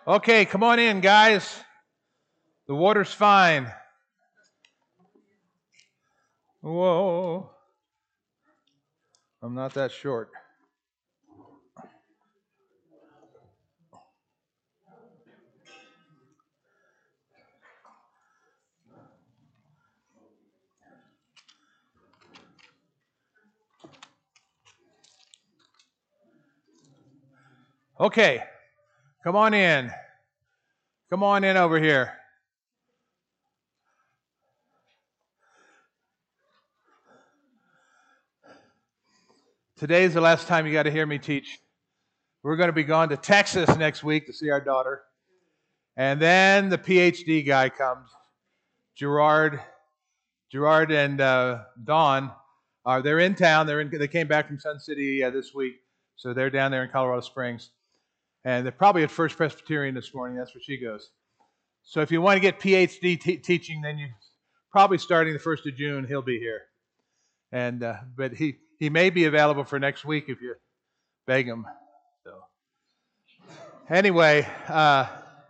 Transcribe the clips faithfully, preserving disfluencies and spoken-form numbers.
Okay, come on in, guys. The water's fine. Whoa. I'm not that short. Okay, come on in. Come on in over here. Today's the last time you got to hear me teach. We're going to be going to Texas next week to see our daughter. And then the P H D guy comes. Gerard, Gerard and uh, Dawn are they're in town. They're in, they came back from Sun City uh, this week, so they're down there in Colorado Springs. And they're probably at First Presbyterian this morning. That's where she goes. So if you want to get P H D t- teaching, then you probably starting the first of June, he'll be here. And uh, but he, he may be available for next week if you beg him. So anyway, uh,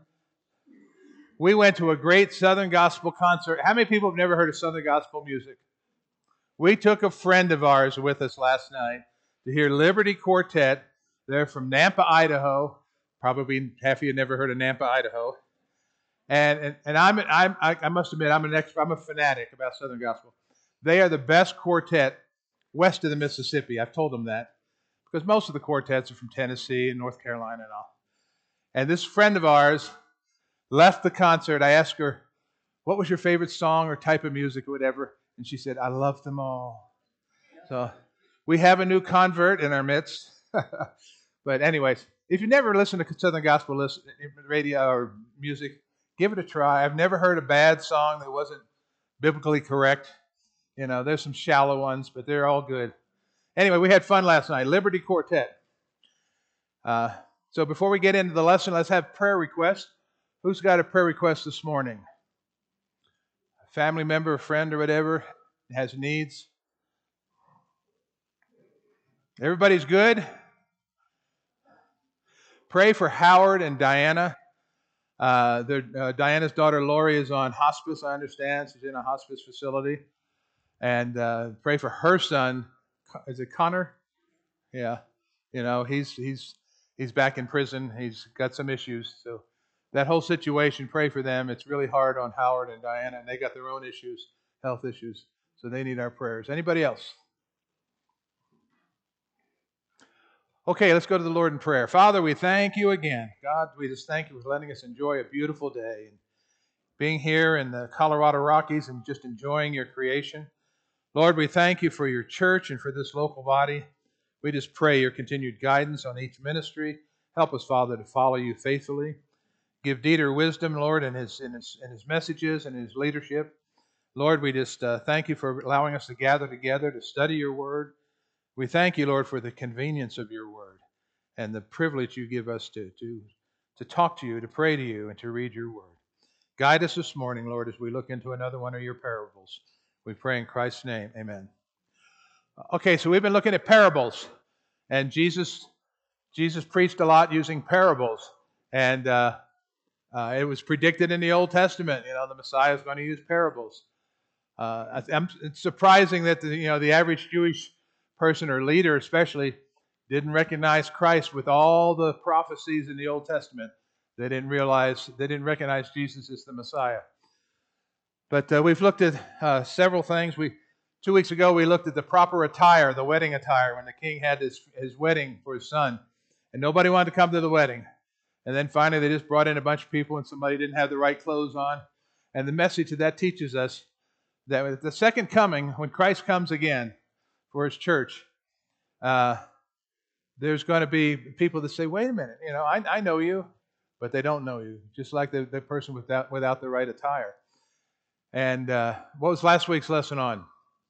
we went to a great Southern Gospel concert. How many people have never heard of Southern Gospel music? We took a friend of ours with us last night to hear Liberty Quartet. They're from Nampa, Idaho. Probably half of you never heard of Nampa, Idaho. And and, and I'm, I'm I must admit I'm an expert. I'm a fanatic about Southern Gospel. They are the best quartet west of the Mississippi. I've told them that because most of the quartets are from Tennessee and North Carolina and all. And this friend of ours left the concert. I asked her, "What was your favorite song or type of music or whatever?" And she said, "I love them all." So we have a new convert in our midst. But anyways, if you never listened to Southern Gospel listen, radio or music, give it a try. I've never heard a bad song that wasn't biblically correct. You know, there's some shallow ones, but they're all good. Anyway, we had fun last night. Liberty Quartet. Uh, so before we get into the lesson, let's have prayer requests. Who's got a prayer request this morning? A family member, a friend, or whatever has needs? Everybody's good? Pray for Howard and Diana. Uh, uh, Diana's daughter Lori is on hospice, I understand. She's in a hospice facility. And uh, pray for her son. Is it Connor? Yeah. You know, he's he's he's back in prison. He's got some issues. So that whole situation, pray for them. It's really hard on Howard and Diana, and they got their own issues, health issues. So they need our prayers. Anybody else? Okay, let's go to the Lord in prayer. Father, we thank you again. God, we just thank you for letting us enjoy a beautiful day and being here in the Colorado Rockies and just enjoying your creation. Lord, we thank you for your church and for this local body. We just pray your continued guidance on each ministry. Help us, Father, to follow you faithfully. Give Dieter wisdom, Lord, in his in his, in his messages and his leadership. Lord, we just uh, thank you for allowing us to gather together to study your word. We thank you, Lord, for the convenience of your word and the privilege you give us to, to, to talk to you, to pray to you, and to read your word. Guide us this morning, Lord, as we look into another one of your parables. We pray in Christ's name. Amen. Okay, so we've been looking at parables, and Jesus Jesus preached a lot using parables, and uh, uh, it was predicted in the Old Testament. You know, the Messiah is going to use parables. Uh, it's surprising that the, you know the average Jewish person or leader, especially, didn't recognize Christ with all the prophecies in the Old Testament. They didn't realize they didn't recognize Jesus as the Messiah. But uh, we've looked at uh, several things. We two weeks ago we looked at the proper attire, the wedding attire, when the king had his his wedding for his son, and nobody wanted to come to the wedding. And then finally they just brought in a bunch of people, and somebody didn't have the right clothes on. And the message of that teaches us that at the second coming, when Christ comes again for his church, uh, there's going to be people that say, "Wait a minute, you know, I, I know you," but they don't know you, just like the, the person without without the right attire. And uh, what was last week's lesson on?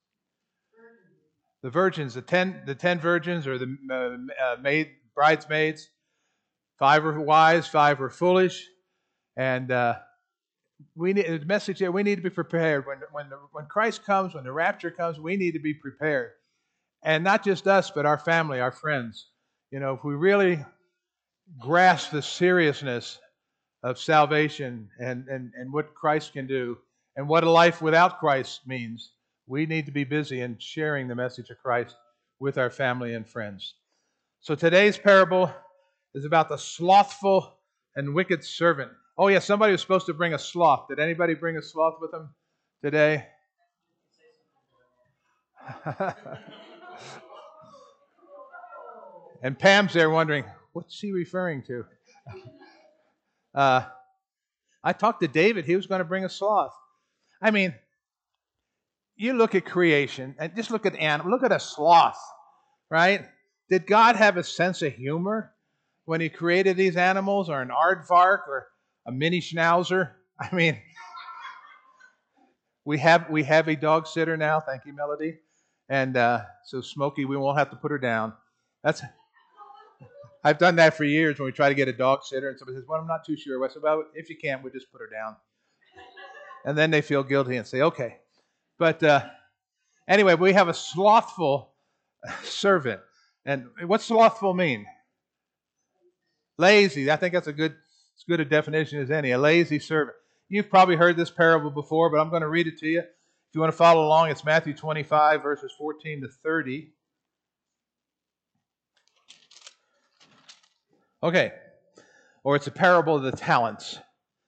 The virgins, the ten, the ten virgins, or the uh, uh, maid bridesmaids. Five were wise, five were foolish, and uh, we need the message here. We need to be prepared when when the, when Christ comes, when the rapture comes. We need to be prepared, and not just us, but our family, our friends. You know, if we really grasp the seriousness of salvation and, and, and what Christ can do and what a life without Christ means, we need to be busy in sharing the message of Christ with our family and friends. So today's parable is about the slothful and wicked servant. Oh, yeah, somebody was supposed to bring a sloth. Did anybody bring a sloth with them today? And Pam's there wondering, what's he referring to? Uh, I talked to David. He was going to bring a sloth. I mean, you look at creation and just look at animals. Look at a sloth, right? Did God have a sense of humor when He created these animals, or an aardvark, or a mini schnauzer? I mean, we have we have a dog sitter now. Thank you, Melody. And uh, so Smokey, we won't have to put her down. That's I've done that for years when we try to get a dog sitter, and somebody says, "Well, I'm not too sure." I said, "Well, if you can't, we'll just put her down." And then they feel guilty and say, "Okay." But uh, anyway, we have a slothful servant. And what's slothful mean? Lazy. I think that's a good, as good a definition as any. A lazy servant. You've probably heard this parable before, but I'm going to read it to you. If you want to follow along, it's Matthew twenty-five, verses fourteen to thirty. Okay. Or it's a parable of the talents.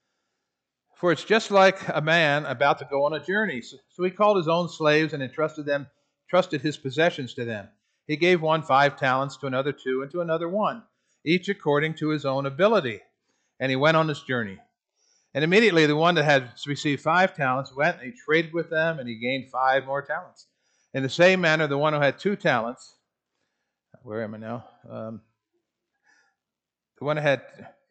For it's just like a man about to go on a journey. So, so he called his own slaves and entrusted them, trusted his possessions to them. He gave one five talents, to another two, and to another one, each according to his own ability. And he went on his journey. And immediately the one that had received five talents went and he traded with them, and he gained five more talents. In the same manner, the one who had two talents, where am I now? Um, the one who had,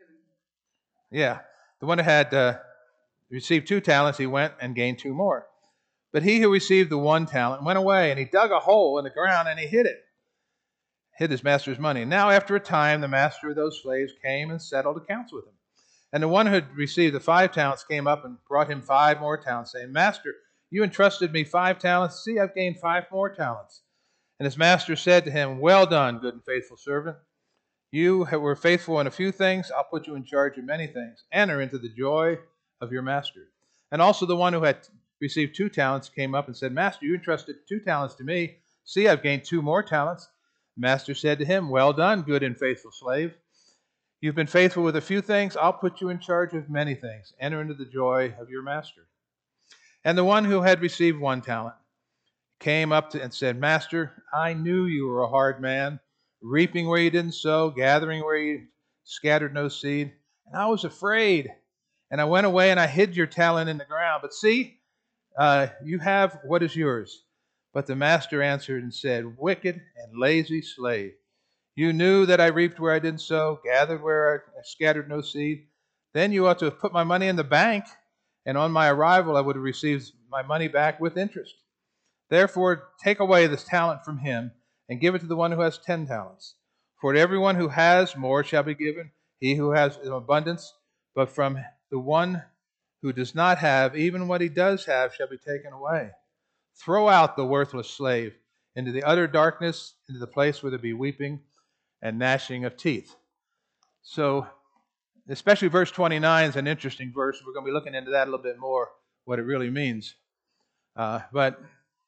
yeah, the one who had uh, received two talents, he went and gained two more. But he who received the one talent went away, and he dug a hole in the ground, and he hid it, hid his master's money. And now after a time, the master of those slaves came and settled accounts with him. And the one who had received the five talents came up and brought him five more talents, saying, "Master, you entrusted me five talents. See, I've gained five more talents." And his master said to him, "Well done, good and faithful servant. You were faithful in a few things. I'll put you in charge of many things. Enter into the joy of your master." And also the one who had received two talents came up and said, "Master, you entrusted two talents to me. See, I've gained two more talents." The master said to him, "Well done, good and faithful slave. You've been faithful with a few things. I'll put you in charge of many things. Enter into the joy of your master." And the one who had received one talent came up to and said, "Master, I knew you were a hard man, reaping where you didn't sow, gathering where you scattered no seed. And I was afraid. And I went away and I hid your talent in the ground. But see, uh, you have what is yours." But the master answered and said, "Wicked and lazy slave. You knew that I reaped where I didn't sow, gathered where I scattered no seed. Then you ought to have put my money in the bank, and on my arrival I would have received my money back with interest. Therefore, take away this talent from him, and give it to the one who has ten talents. For to everyone who has, more shall be given, he who has in abundance. But from the one who does not have, even what he does have shall be taken away. Throw out the worthless slave into the utter darkness, into the place where there be weeping and gnashing of teeth." So, especially verse twenty-nine is an interesting verse. We're going to be looking into that a little bit more, what it really means. Uh, but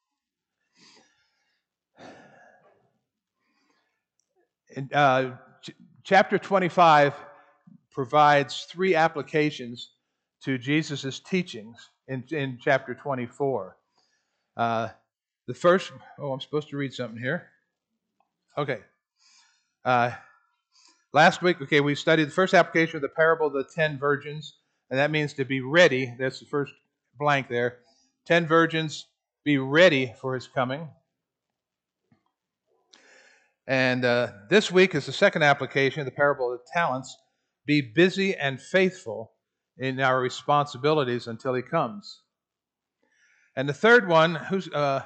in, uh, ch- chapter twenty-five provides three applications to Jesus' teachings in, in chapter twenty-four. Uh, the first, oh, I'm supposed to read something here. Okay. Uh, Last week, okay, we studied the first application of the parable of the ten virgins, and that means to be ready. That's the first blank there. Ten virgins, be ready for his coming. And uh, this week is the second application of the parable of the talents. Be busy and faithful in our responsibilities until he comes. And the third one, who's uh,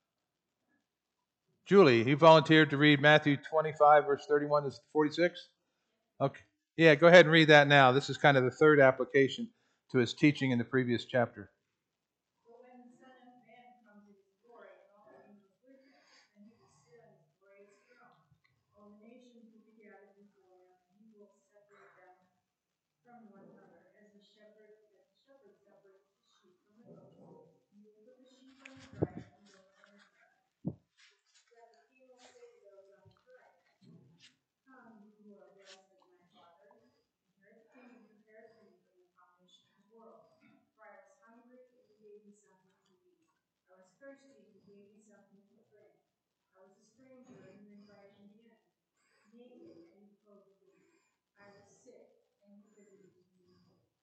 Julie? He volunteered to read Matthew twenty-five, verse thirty-one to forty-six. Okay. Yeah, go ahead and read that now. This is kind of the third application to his teaching in the previous chapter. But when the Son of Man comes in his glory and all the angels with him, then he will sit on his glorious throne. All the nations will be gathered before him, and he will separate them from one another, thirsty, and you gave me something to drink. I was a stranger, and you invited me in. Naked, and you clothed me. I was sick, and you visited me.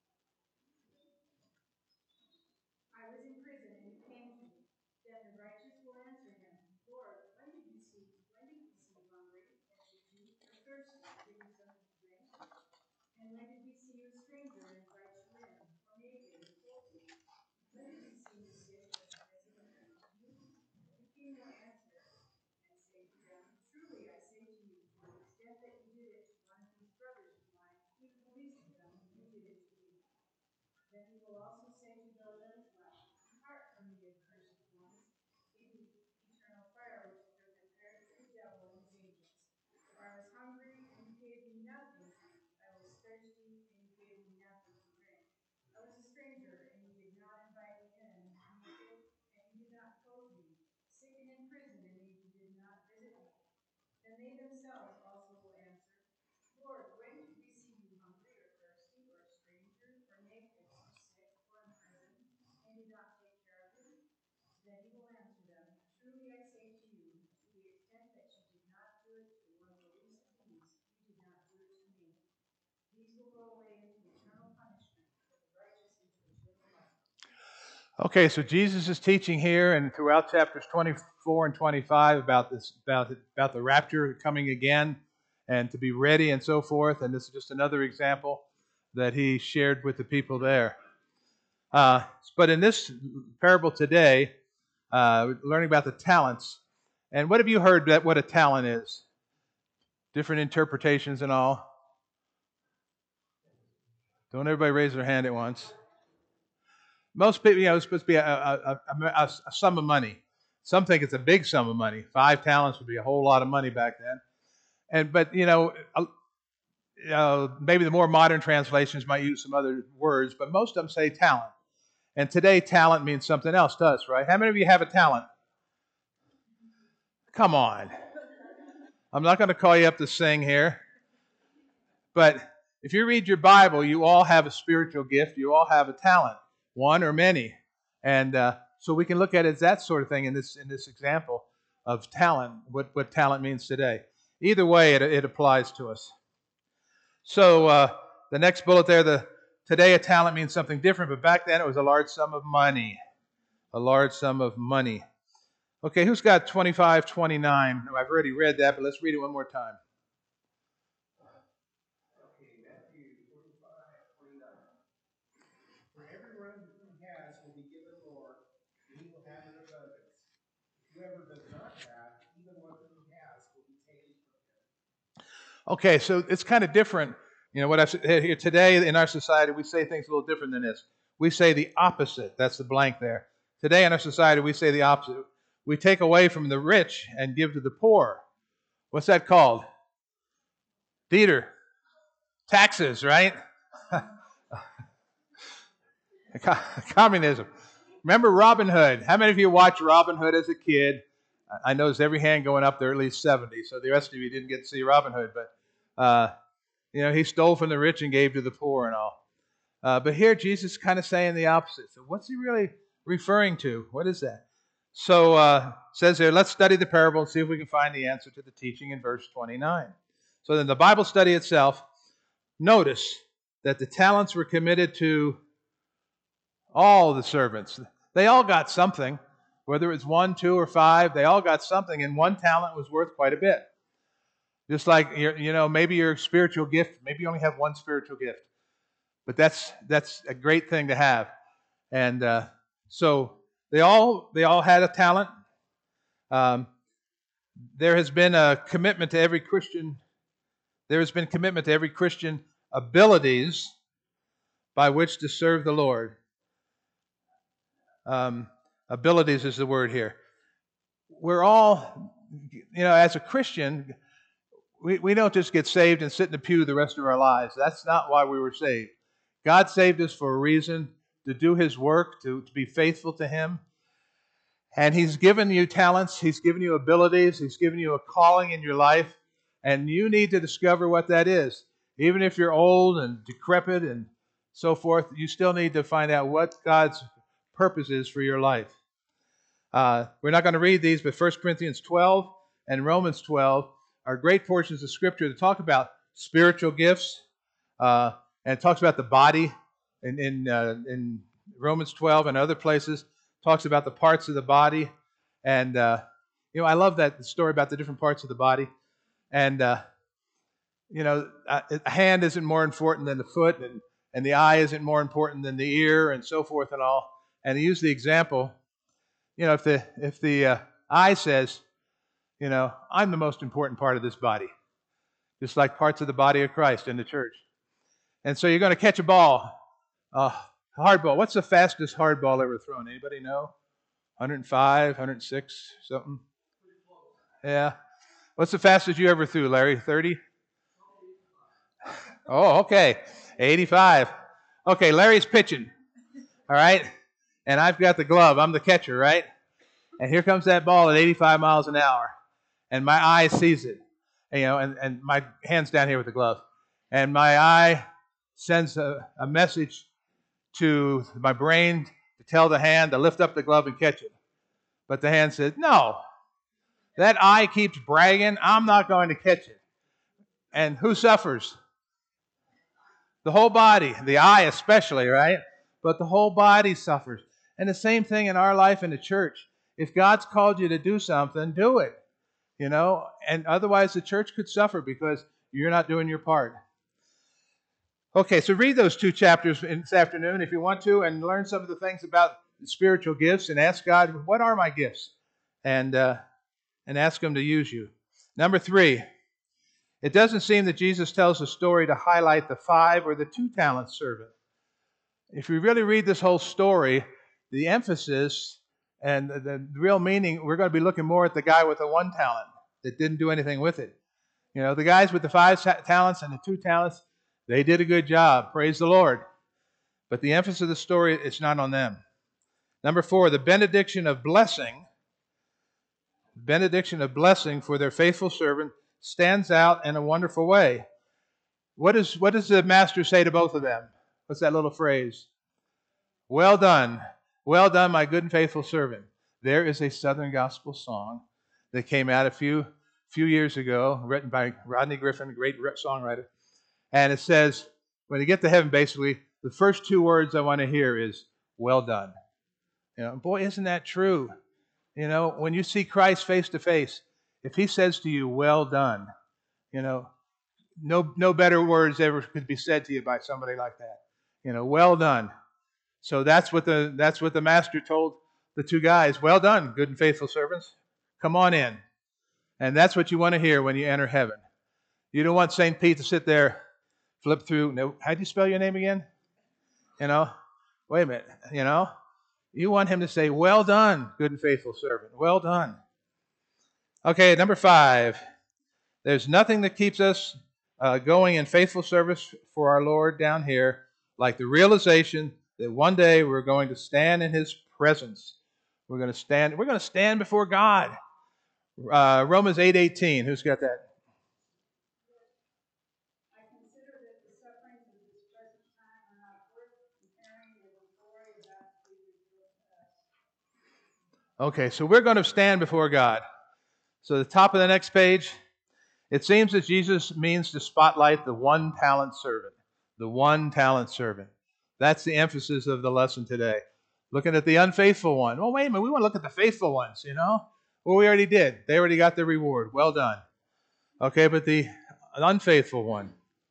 I was in prison, and you came to me. Then the righteous will answer him, Lord, when did you see when did we see you hungry and feed you, or thirsty and give you something to drink? And when did we see you a stranger and invite you in, or naked and clothe you? When did we see you sick or visiting you? The king will answer and say to them, Truly I say to you, to the extent that you did it to one of these brothers of mine, even the least of them, you did it to me. Then he will also say to those that is left, Depart from me, accursed ones, into eternal fire which has been prepared for the devil and his angels. For I was hungry, and you gave me nothing to eat. I was thirsty, and you gave me nothing to drink. I was a stranger, and you did not invite me in. Naked, and you did not clothe me. Sick and in prison, and you did not visit me. Then they themselves also will answer, Lord, when did we see you hungry or thirsty or a stranger or naked or sick or in prison and did not take care of you? Then he will answer them, Truly I say to you, to the extent that you did not do it to one of the least of these, you did not do it to me. These will go away into eternal punishment, but the righteous into eternal life. Okay, so Jesus is teaching here and throughout chapters twenty-four and twenty-five about this, about about the rapture coming again, and to be ready and so forth. And this is just another example that he shared with the people there. Uh, but in this parable today, uh, we're learning about the talents. And what have you heard that what a talent is? Different interpretations and all. Don't everybody raise their hand at once. Most people, you know, it's supposed to be a, a, a, a, a sum of money. Some think it's a big sum of money. Five talents would be a whole lot of money back then. And but you know, uh, maybe the more modern translations might use some other words, but most of them say talent. And today, talent means something else to us, right? How many of you have a talent? Come on. I'm not going to call you up to sing here. But if you read your Bible, you all have a spiritual gift. You all have a talent, one or many. And uh, so we can look at it as that sort of thing in this in this example of talent, what, what talent means today. Either way, it, it applies to us. So uh, the next bullet there, the today a talent means something different, but back then it was a large sum of money. A large sum of money. Okay, who's got twenty-five, twenty-nine? I've already read that, but let's read it one more time. Okay, Matthew twenty-five, twenty-nine. For everyone who has will be given more, and he will have an abundance. Whoever does not have, even what he has will be taken from him. Okay, so it's kind of different. You know, what I've said here today in our society, we say things a little different than this. We say the opposite. That's the blank there. Today in our society, we say the opposite. We take away from the rich and give to the poor. What's that called? Dieter. Taxes, right? Communism. Remember Robin Hood? How many of you watched Robin Hood as a kid? I noticed every hand going up there, at least seventy. So the rest of you didn't get to see Robin Hood, but uh, you know, he stole from the rich and gave to the poor and all. Uh, but here Jesus is kind of saying the opposite. So what's he really referring to? What is that? So uh, it says there, let's study the parable and see if we can find the answer to the teaching in verse twenty-nine. So in the Bible study itself, notice that the talents were committed to all the servants. They all got something. Whether it's one, two, or five, they all got something, and one talent was worth quite a bit. Just like, you know, maybe your spiritual gift, maybe you only have one spiritual gift. But that's that's a great thing to have. And uh, so they all they all had a talent. Um, there has been a commitment to every Christian. There has been commitment to every Christian abilities by which to serve the Lord. Um, abilities is the word here. We're all, you know, as a Christian, we, we don't just get saved and sit in the pew the rest of our lives. That's not why we were saved. God saved us for a reason, to do His work, to, to be faithful to Him. And He's given you talents, He's given you abilities, He's given you a calling in your life, and you need to discover what that is. Even if you're old and decrepit and so forth, you still need to find out what God's purpose is for your life. Uh, we're not going to read these, but First Corinthians twelve and Romans twelve are great portions of Scripture that talk about spiritual gifts, uh, and it talks about the body in in, uh, in Romans twelve and other places. Talks about the parts of the body, and uh, you know I love that story about the different parts of the body, and uh, you know a, a hand isn't more important than the foot, and and the eye isn't more important than the ear, and so forth and all. And he used the example, you know, if the if the uh, eye says, you know, I'm the most important part of this body, just like parts of the body of Christ in the church. And so you're going to catch a ball, a hard ball. What's the fastest hard ball ever thrown? Anybody know? one oh five, one oh six, something? Yeah. What's the fastest you ever threw, Larry? thirty? Oh, okay. eighty-five. Okay, Larry's pitching. All right? And I've got the glove. I'm the catcher, right? And here comes that ball at eighty-five miles an hour. And my eye sees it. And, you know, and, and my hand's down here with the glove. And my eye sends a, a message to my brain to tell the hand to lift up the glove and catch it. But the hand says, no, that eye keeps bragging. I'm not going to catch it. And who suffers? The whole body, the eye especially, right? But the whole body suffers. And the same thing in our life in the church. If God's called you to do something, do it. You know, and otherwise the church could suffer because you're not doing your part. Okay, so read those two chapters this afternoon if you want to, and learn some of the things about spiritual gifts, and ask God, what are my gifts? And uh, and ask Him to use you. Number three, it doesn't seem that Jesus tells a story to highlight the five or the two talent servant. If you really read this whole story, the emphasis and the, the real meaning, we're going to be looking more at the guy with the one talent that didn't do anything with it. You know, the guys with the five talents and the two talents, they did a good job. Praise the Lord. But the emphasis of the story, it's not on them. Number four, the benediction of blessing, benediction of blessing for their faithful servant stands out in a wonderful way. What, is, what does the master say to both of them? What's that little phrase? Well done. Well done, my good and faithful servant. There is a Southern gospel song that came out a few, few years ago, written by Rodney Griffin, a great songwriter. And it says, when you get to heaven, basically, the first two words I want to hear is, well done. You know, boy, isn't that true? You know, when you see Christ face to face, if He says to you, well done, you know, no, no better words ever could be said to you by somebody like that. You know, well done. So that's what the that's what the master told the two guys. Well done, good and faithful servants. Come on in. And that's what you want to hear when you enter heaven. You don't want Saint Pete to sit there, flip through. No, how do you spell your name again? You know, wait a minute. You know, you want him to say, well done, good and faithful servant. Well done. Okay, number five. There's nothing that keeps us uh, going in faithful service for our Lord down here like the realization that one day we're going to stand in His presence. We're going to stand. We're going to stand before God. Uh, Romans eight eighteen. Who's got that? I consider that the sufferings of this present time are not worth comparing with the glory about to be revealed to us. Okay, so we're going to stand before God. So the top of the next page, it seems that Jesus means to spotlight the one talent servant. The one talent servant. That's the emphasis of the lesson today. Looking at the unfaithful one. Well, wait a minute, we want to look at the faithful ones, you know? Well, we already did. They already got their reward. Well done. Okay, but the unfaithful one.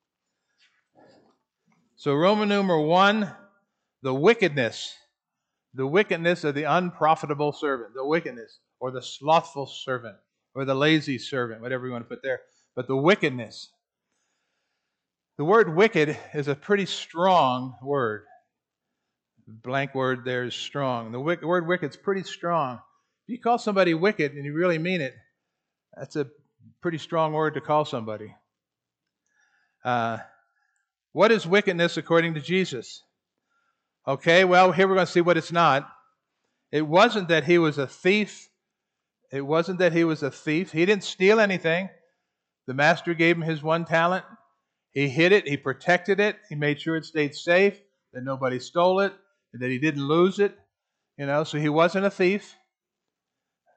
So Roman numeral one, the wickedness. The wickedness of the unprofitable servant. The wickedness, or the slothful servant, or the lazy servant, whatever you want to put there. But the wickedness. The word wicked is a pretty strong word. The blank word there is strong. The word wicked is pretty strong. If you call somebody wicked and you really mean it, that's a pretty strong word to call somebody. Uh, what is wickedness according to Jesus? Okay, well, here we're going to see what it's not. It wasn't that he was a thief. It wasn't that he was a thief. He didn't steal anything. The master gave him his one talent. He hid it. He protected it. He made sure it stayed safe, that nobody stole it, and that he didn't lose it. You know, so he wasn't a thief.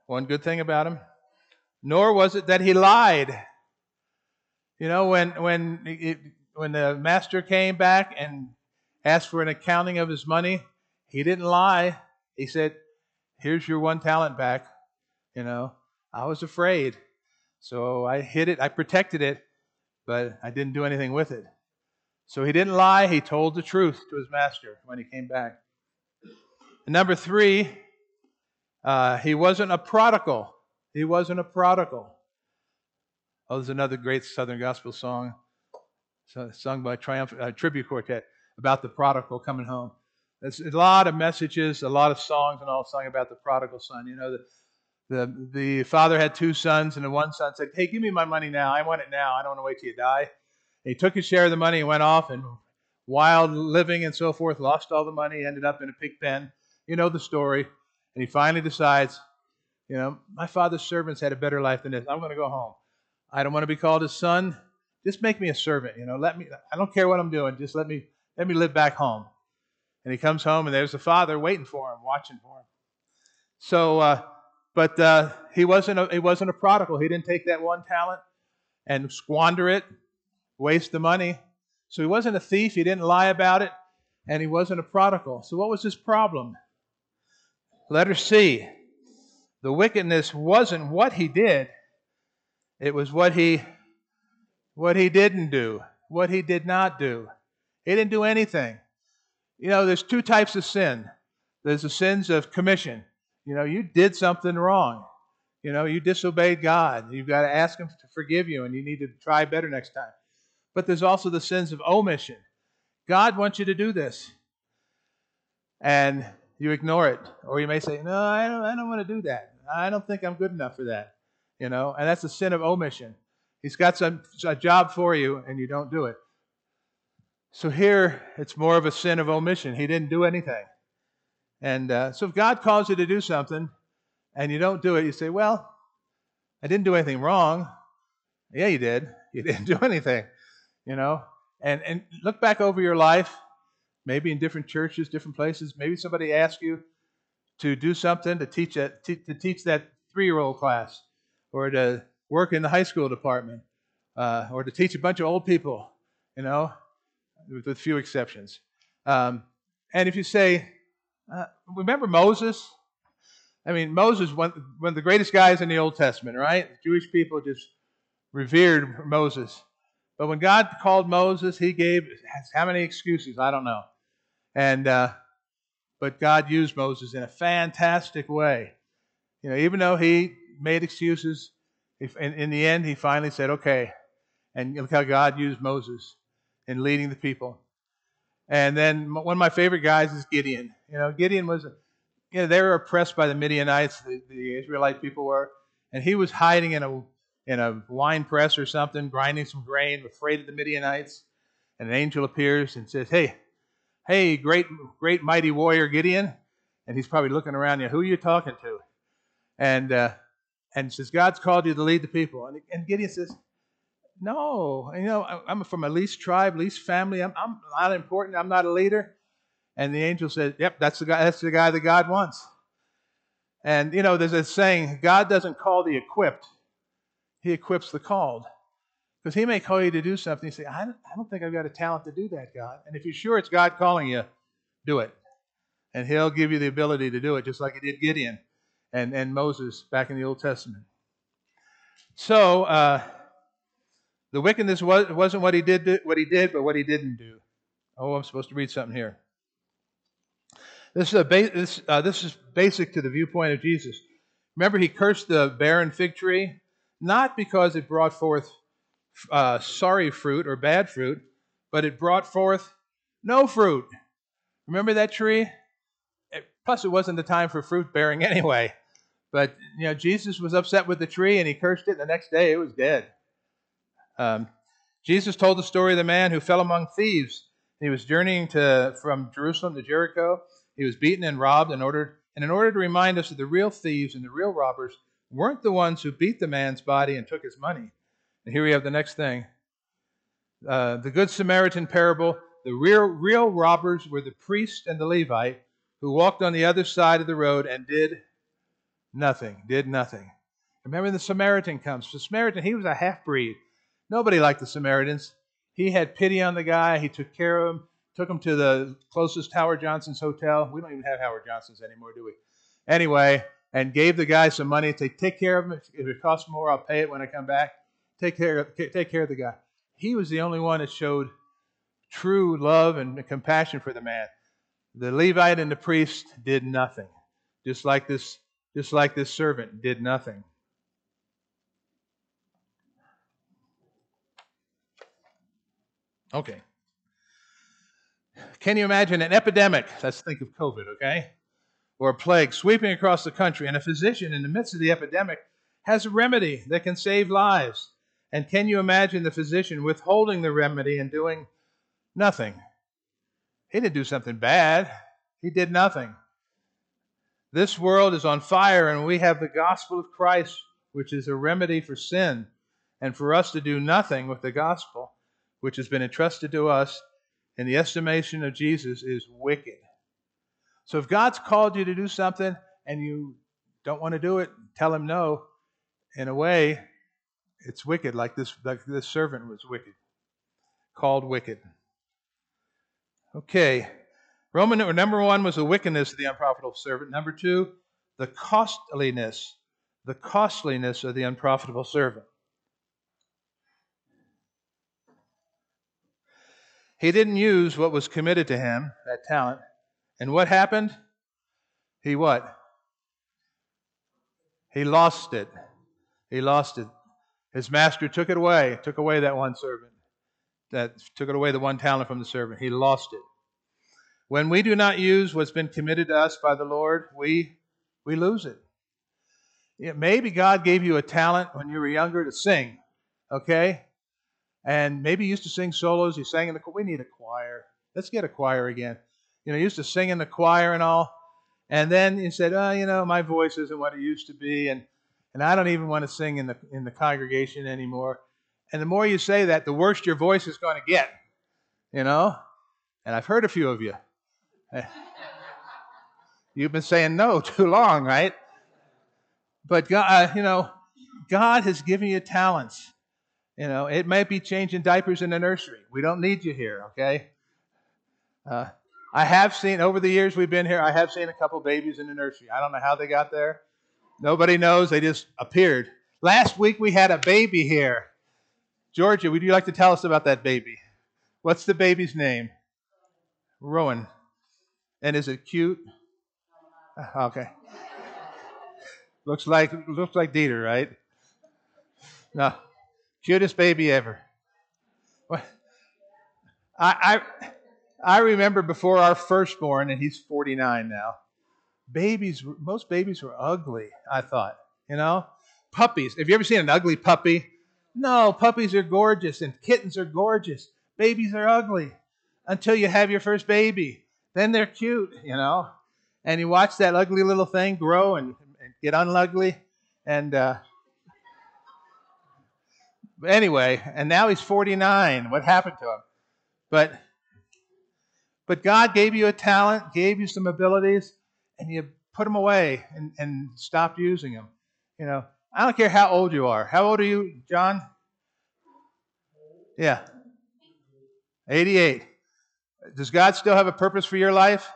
One good thing about him. Nor was it that he lied. You know, when when it, when the master came back and asked for an accounting of his money, he didn't lie. He said, "Here's your one talent back." You know, I was afraid, so I hid it, I protected it, but I didn't do anything with it. So he didn't lie. He told the truth to his master when he came back. And number three, uh, he wasn't a prodigal. He wasn't a prodigal. Oh, there's another great Southern gospel song sung by Triumph uh, Tribute Quartet about the prodigal coming home. There's a lot of messages, a lot of songs, and all sung about the prodigal son. You know, the, the the father had two sons, and the one son said, "Hey, give me my money now. I want it now. I don't want to wait till you die." And he took his share of the money and went off, and wild living and so forth, lost all the money, ended up in a pig pen. You know the story. And he finally decides, you know, my father's servants had a better life than this. I'm going to go home. I don't want to be called his son. Just make me a servant. You know, let me. I don't care what I'm doing. Just let me let me live back home. And he comes home, and there's the father waiting for him, watching for him. So, uh, but uh, he wasn't a, he wasn't a prodigal. He didn't take that one talent and squander it, waste the money. So he wasn't a thief. He didn't lie about it, and he wasn't a prodigal. So what was his problem? Letter C. The wickedness wasn't what he did. It was what he what he didn't do, what he did not do. He didn't do anything. You know, there's two types of sin. There's the sins of commission. You know, you did something wrong. You know, you disobeyed God. You've got to ask Him to forgive you, and you need to try better next time. But there's also the sins of omission. God wants you to do this, and you ignore it. Or you may say, no, I don't, I don't want to do that. I don't think I'm good enough for that. You know, and that's the sin of omission. He's got some a job for you, and you don't do it. So here, it's more of a sin of omission. He didn't do anything. And uh, so if God calls you to do something, and you don't do it, you say, well, I didn't do anything wrong. Yeah, you did. You didn't do anything, you know. And and look back over your life, maybe in different churches, different places. Maybe somebody asked you to do something, to teach a, to, to teach that three-year-old class, or to work in the high school department, uh, or to teach a bunch of old people, you know, with, with few exceptions. Um, and if you say, uh, remember Moses? I mean, Moses, one, one of the greatest guys in the Old Testament, right? Jewish people just revered Moses. But when God called Moses, he gave how many excuses? I don't know. And uh, but God used Moses in a fantastic way. You know, even though he made excuses, if, in, in the end, he finally said, okay. And look how God used Moses in leading the people. And then one of my favorite guys is Gideon. You know, Gideon was, you know, they were oppressed by the Midianites, the, the Israelite people were, and he was hiding in a in a wine press or something, grinding some grain, afraid of the Midianites. And an angel appears and says, hey, hey, great, great mighty warrior Gideon. And he's probably looking around, you know, who are you talking to? And uh, and says, God's called you to lead the people. And, and Gideon says, no, you know, I'm from a least tribe, least family. I'm, I'm not important. I'm not a leader. And the angel said, yep, that's the guy, that's the guy that God wants. And, you know, there's a saying, God doesn't call the equipped. He equips the called. Because he may call you to do something. You say, I don't, I don't think I've got a talent to do that, God. And if you're sure it's God calling you, do it. And he'll give you the ability to do it, just like he did Gideon and, and Moses back in the Old Testament. So, uh, the wickedness was, wasn't what he did, what he did, but what he didn't do. Oh, I'm supposed to read something here. This is, a ba- this, uh, this is basic to the viewpoint of Jesus. Remember, he cursed the barren fig tree, not because it brought forth uh, sorry fruit or bad fruit, but it brought forth no fruit. Remember that tree? It, plus, it wasn't the time for fruit bearing anyway. But you know, Jesus was upset with the tree, and he cursed it. The next day, it was dead. Um, Jesus told the story of the man who fell among thieves. He was journeying to from Jerusalem to Jericho. He was beaten and robbed in order, and in order to remind us that the real thieves and the real robbers weren't the ones who beat the man's body and took his money. And here we have the next thing. Uh, the Good Samaritan parable, the real, real robbers were the priest and the Levite who walked on the other side of the road and did Nothing. Did nothing. Remember the Samaritan comes. The Samaritan, he was a half-breed. Nobody liked the Samaritans. He had pity on the guy. He took care of him, took him to the closest Howard Johnson's hotel. We don't even have Howard Johnson's anymore, do we? Anyway, and gave the guy some money to take care of him. If it costs more, I'll pay it when I come back. Take care, take care of the guy. He was the only one that showed true love and compassion for the man. The Levite and the priest did nothing, just like this, just like this servant did nothing. Okay. Can you imagine an epidemic? Let's think of COVID, okay? Or a plague sweeping across the country, and a physician in the midst of the epidemic has a remedy that can save lives. And can you imagine the physician withholding the remedy and doing nothing? He didn't do something bad. He did nothing. This world is on fire, and we have the gospel of Christ, which is a remedy for sin. And for us to do nothing with the gospel, which has been entrusted to us, in the estimation of Jesus, is wicked. So if God's called you to do something and you don't want to do it, tell him no. In a way, it's wicked, like this, like this servant was wicked, called wicked. Okay. Roman number one was the wickedness of the unprofitable servant. Number two, the costliness, the costliness of the unprofitable servant. He didn't use what was committed to him, that talent. And what happened? He what? He lost it. He lost it. His master took it away, took away that one servant, that took it away the one talent from the servant. He lost it. When we do not use what's been committed to us by the Lord, we we lose it. Yeah, maybe God gave you a talent when you were younger to sing, okay? And maybe you used to sing solos. You sang in the choir. We need a choir. Let's get a choir again. You know, you used to sing in the choir and all. And then you said, oh, you know, my voice isn't what it used to be. And, and I don't even want to sing in the, in the congregation anymore. And the more you say that, the worse your voice is going to get. You know? And I've heard a few of you. You've been saying no too long, right? But, God, uh, you know, God has given you talents. You know, it might be changing diapers in the nursery. We don't need you here, okay? Uh, I have seen, over the years we've been here, I have seen a couple babies in the nursery. I don't know how they got there. Nobody knows. They just appeared. Last week we had a baby here. Georgia, would you like to tell us about that baby? What's the baby's name? Rowan. And is it cute? Okay. Looks like looks like Dieter, right? No. Cutest baby ever. I, I I remember before our firstborn, and he's forty-nine now. Babies, most babies were ugly, I thought. You know? Puppies. Have you ever seen an ugly puppy? No, puppies are gorgeous, and kittens are gorgeous. Babies are ugly until you have your first baby. Then they're cute, you know? And you watch that ugly little thing grow and, and get unugly. And uh, anyway, and now he's forty-nine. What happened to him? But but God gave you a talent, gave you some abilities, and you put them away and, and stopped using them. You know, I don't care how old you are. How old are you, John? Yeah. eighty-eight. Does God still have a purpose for your life?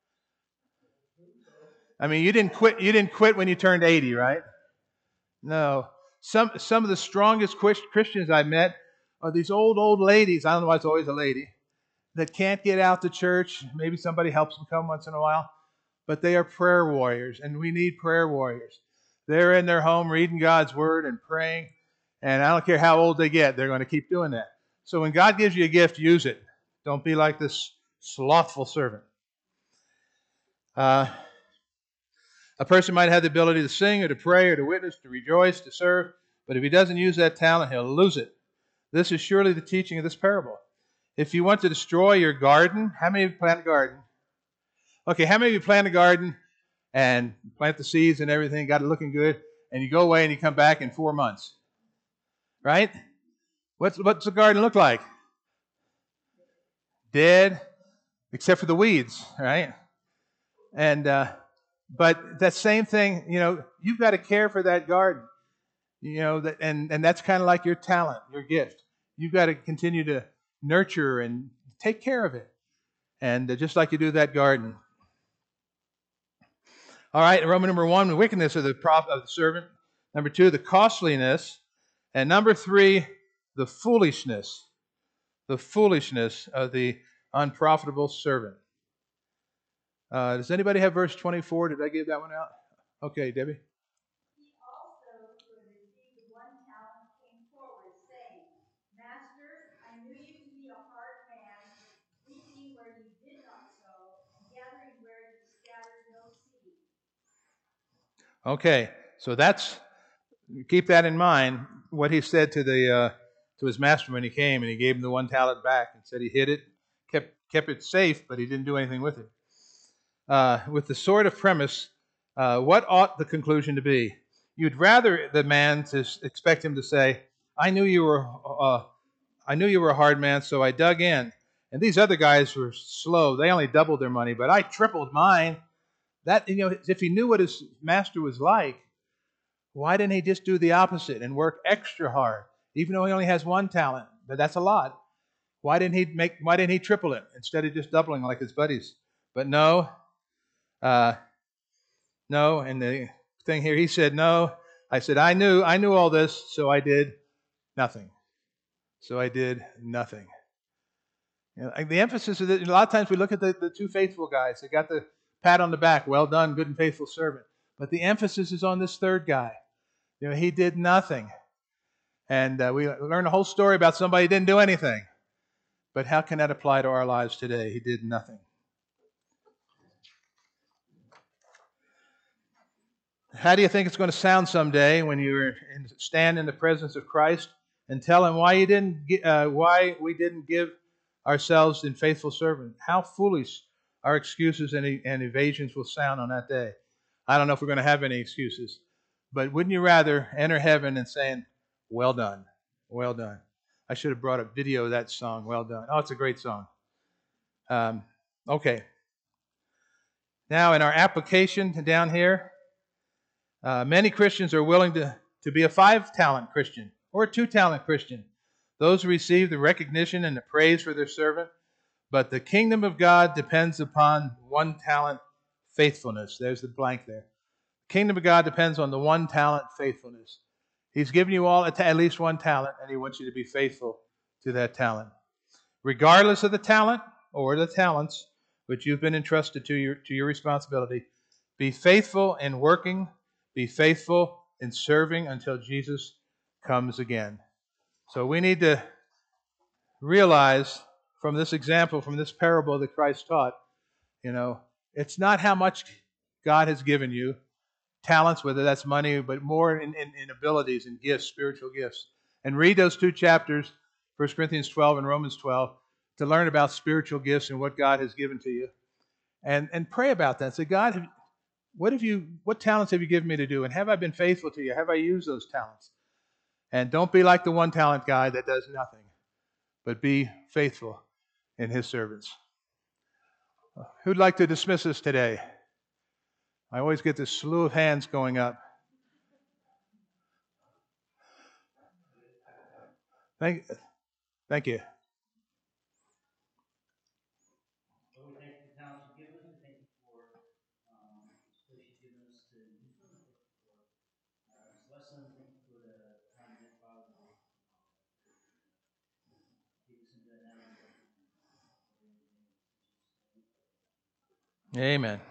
I mean, you didn't quit. You didn't quit when you turned eighty, right? No. Some some of the strongest Christians I met are these old old ladies. I don't know why it's always a lady that can't get out to church. Maybe somebody helps them come once in a while, but they are prayer warriors, and we need prayer warriors. They're in their home reading God's word and praying, and I don't care how old they get, they're going to keep doing that. So when God gives you a gift, use it. Don't be like this slothful servant. Uh, a person might have the ability to sing or to pray or to witness, to rejoice, to serve, but if he doesn't use that talent, he'll lose it. This is surely the teaching of this parable. If you want to destroy your garden, how many of you plant a garden? Okay, how many of you plant a garden and plant the seeds and everything, got it looking good, and you go away and you come back in four months? Right? What's, what's the garden look like? Dead, except for the weeds, right? And uh, But that same thing, you know, you've got to care for that garden. You know, that, and, and that's kind of like your talent, your gift. You've got to continue to nurture and take care of it. And uh, just like you do that garden. All right, Roman number one, the wickedness of the, prof, of the servant. Number two, the costliness. And number three, the foolishness. The foolishness of the unprofitable servant. Uh, does anybody have verse twenty-four? Did I give that one out? Okay, Debbie. He also, who had received the one talent, came forward, saying, Master, I knew you to be a hard man, reaping where you did not sow, and gathering where you scattered no seed. Okay, so that's, keep that in mind, what he said to the uh, to his master when he came, and he gave him the one talent back and said he hid it, kept kept it safe, but he didn't do anything with it. Uh, with the sort of premise, uh, what ought the conclusion to be? You'd rather the man to expect him to say, "I knew you were, uh, I knew you were a hard man, so I dug in." And these other guys were slow; they only doubled their money, but I tripled mine. That, you know, if he knew what his master was like, why didn't he just do the opposite and work extra hard, even though he only has one talent? But that's a lot. Why didn't he make? Why didn't he triple it instead of just doubling like his buddies? But no. Uh, no, and the thing here, he said, no. I said, I knew, I knew all this, so I did nothing. So I did nothing. You know, the emphasis is that a lot of times we look at the, the two faithful guys. They got the pat on the back, well done, good and faithful servant. But the emphasis is on this third guy. You know, he did nothing. And uh, we learned a whole story about somebody who didn't do anything. But how can that apply to our lives today? He did nothing. How do you think it's going to sound someday when you stand in the presence of Christ and tell Him why you didn't, uh, why we didn't give ourselves in faithful servant? How foolish our excuses and, and evasions will sound on that day. I don't know if we're going to have any excuses, but wouldn't you rather enter heaven and saying, "Well done, well done"? I should have brought a video of that song. Well done. Oh, it's a great song. Um, okay. Now in our application down here. Uh, many Christians are willing to, to be a five-talent Christian or a two-talent Christian. Those who receive the recognition and the praise for their servant. But the kingdom of God depends upon one-talent faithfulness. There's the blank there. The kingdom of God depends on the one-talent faithfulness. He's given you all at least one talent, and He wants you to be faithful to that talent. Regardless of the talent or the talents which you've been entrusted to your, to your responsibility, be faithful in working. Be faithful in serving until Jesus comes again. So we need to realize from this example, from this parable that Christ taught, you know, it's not how much God has given you, talents, whether that's money, but more in, in, in abilities and gifts, spiritual gifts. And read those two chapters, First Corinthians twelve and Romans twelve, to learn about spiritual gifts and what God has given to you. And, and pray about that. Say, God, What have you? What talents have you given me to do? And have I been faithful to you? Have I used those talents? And don't be like the one talent guy that does nothing, but be faithful in his servants. Who'd like to dismiss us today? I always get this slew of hands going up. Thank, thank you. Amen.